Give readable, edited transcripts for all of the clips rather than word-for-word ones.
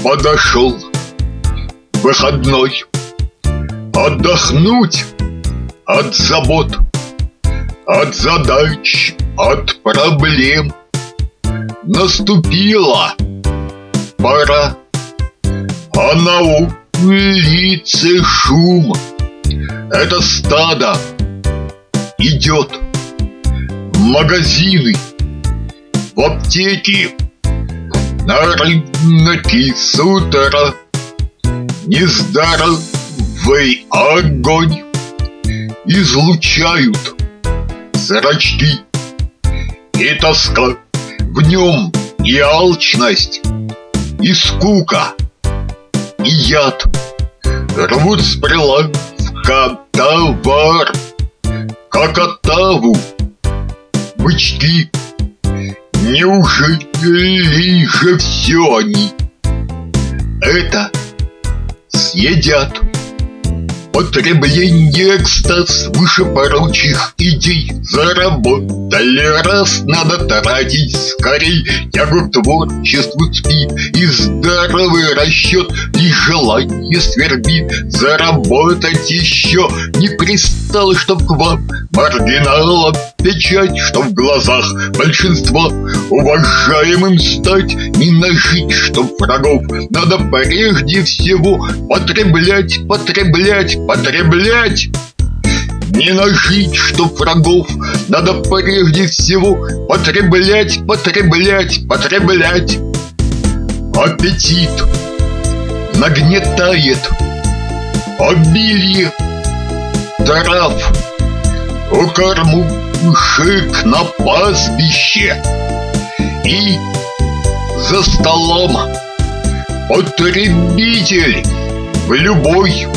Подошел выходной отдохнуть от забот, от задач, от проблем. Наступила пора, а на улице шум. Это стадо идет в магазины, в аптеки, на рынке с утра. Нездоровый огонь излучают зрачки, и тоска в нем, и алчность, и скука, и яд. Рвут с прилавка товар, как отаву бычки. Неужели же все они это съедят? Потребление экстаз выше прочих идей. Заработали раз, надо тратить скорей. Тягу к творчеству спит, и здоровый расчет лишь желание свербит. Заработать еще не пристало, чтоб к вам маргиналам печать, что в глазах большинства уважаемым стать. Не нажить, чтоб врагов, надо прежде всего потреблять, потреблять, потреблять. Не нажить, чтоб врагов, надо прежде всего потреблять, потреблять, потреблять. Аппетит нагнетает обилие трав у кормушек на пастбище, и за столом потребитель в любой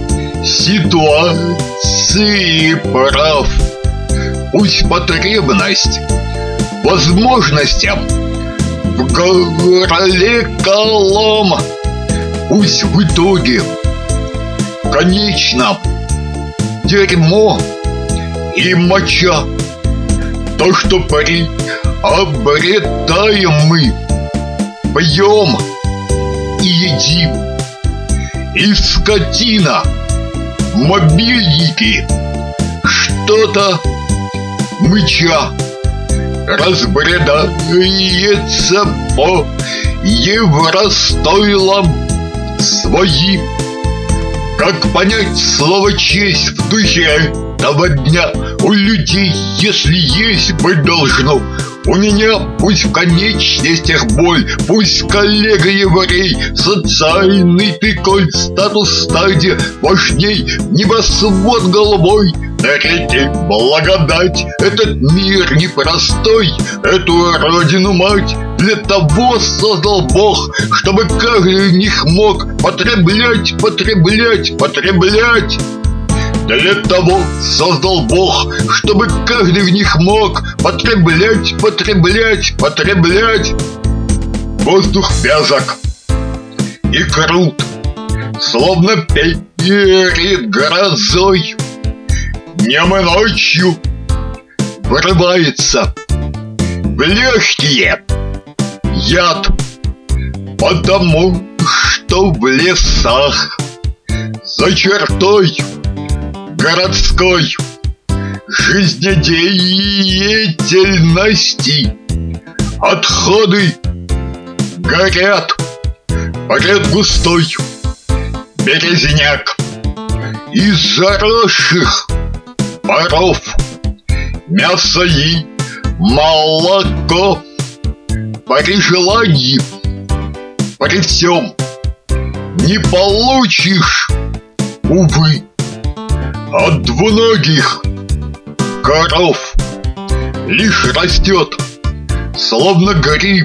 ситуации прав. Пусть потребность возможностям в горле колом, пусть в итоге конечном дерьмо и моча. То, что приобретаем мы, пьем и едим. И скотина, мобильники, что-то мыча разбредается по евростойлам своим. Как понять слово «честь» в духе этого дня? У людей, если есть, быть должно. У меня пусть в конечностях боль, пусть коллега-еврей, социальный пиколь, статус стадия важней, небосвод голубой. Дарите благодать, этот мир непростой, эту родину-мать для того создал Бог, чтобы каждый из них мог потреблять, потреблять, потреблять. Для того создал Бог, чтобы каждый в них мог потреблять, потреблять, потреблять. Воздух вязок и крут, словно перед грозой. Днем и ночью вырывается в легкие яд, потому что в лесах за чертой городской жизнедеятельности отходы горят. Поряд густой березняк из заросших паров, мясо и молоко. При желании, при всем не получишь, увы, от двуногих коров. Лишь растет, словно гриб,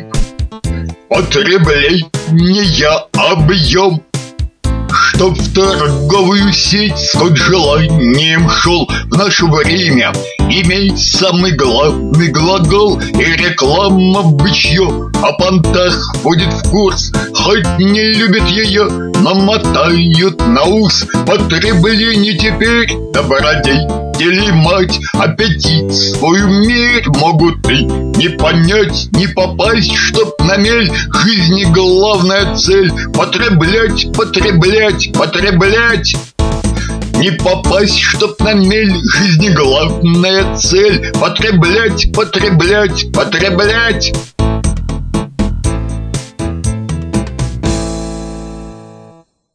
потребления объем, чтоб в торговую сеть скот желанием шел. В наше время имеет самый главный глагол, и реклама бычье о понтах входит в курс. Хоть не любят ее, но мотают на ус. Потребление теперь добродетели мать, аппетит свой мир могут и Не понять, не попасть, чтоб на мель. Жизни главная цель — потреблять, потреблять, потреблять. Не попасть, чтоб на мель. Жизни главная цель — потреблять, потреблять, потреблять.